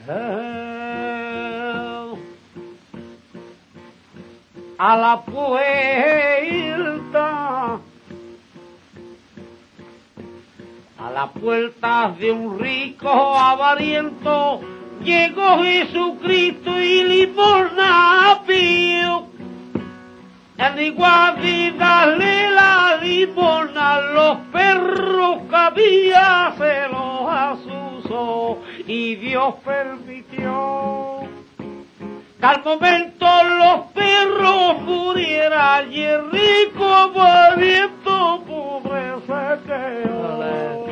a la puerta, a la puerta de un rico avariento, llegó Jesucristo y limosna pidió. En igual de darle la limosna, los perros que había se los asusó y Dios permitió que al momento los perros murieran y el rico avariento pobre se quedó.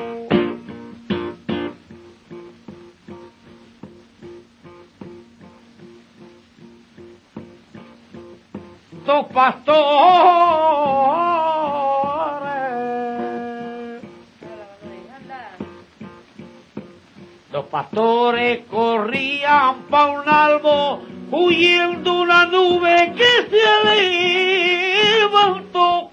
Dos pastores corrían pa' un árbol huyendo una nube que se levantó.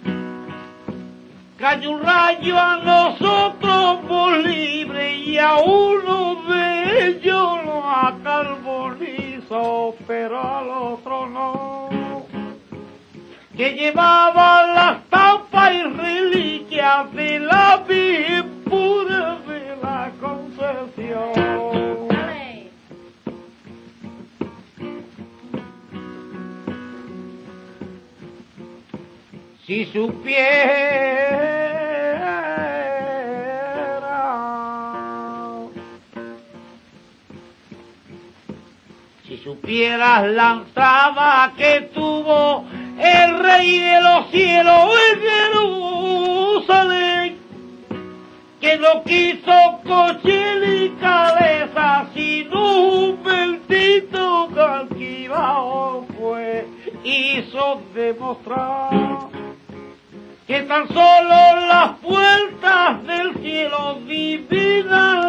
Cayó un rayo a nosotros por libre y a uno de ellos lo acarbonizó, pero al otro no, que llevaba las tampas y reliquias de la Virgen pura de la Concepción. Dale. Si supieras la entrada que tuvo el Rey de los cielos en Jerusalén, que no quiso coche ni cabeza, sino un bendito que alquilado fue, hizo demostrar que tan solo las puertas del cielo divinas